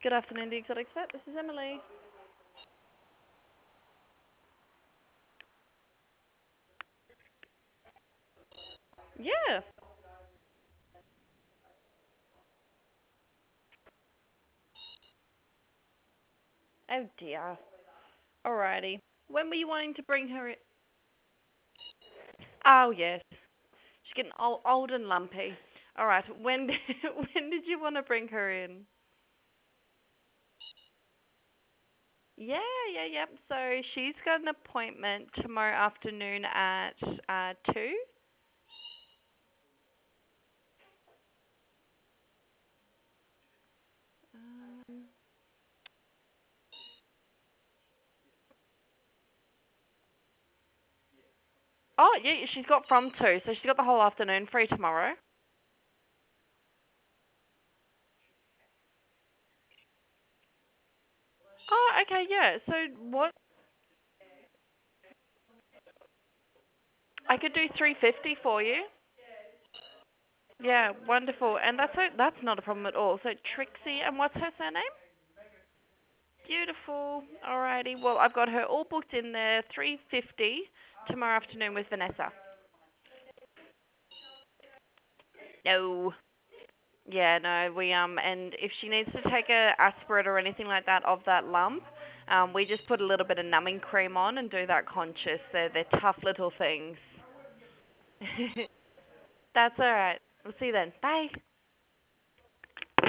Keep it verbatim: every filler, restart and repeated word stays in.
Good afternoon, the Exotic Vet. This is Emily. Yeah. Oh dear. Alrighty. When were you wanting to bring her in? Oh yes. She's getting old, old and lumpy. Alright. When when did you want to bring her in? Yeah, yeah, yeah. So she's got an appointment tomorrow afternoon at uh two. Um, oh yeah, she's got from two, so she's got the whole afternoon free tomorrow. Oh, okay, yeah. So what? I could do three fifty for you. Yeah, wonderful. And that's o that's not a problem at all. So Trixie, and what's her surname? Beautiful. Alrighty. Well, I've got her all booked in there, three fifty tomorrow afternoon with Vanessa. No. Yeah, no. We um, and if she needs to take a aspirate or anything like that of that lump, um, we just put a little bit of numbing cream on and do that conscious. They're they're tough little things. That's all right. We'll see you then. Bye.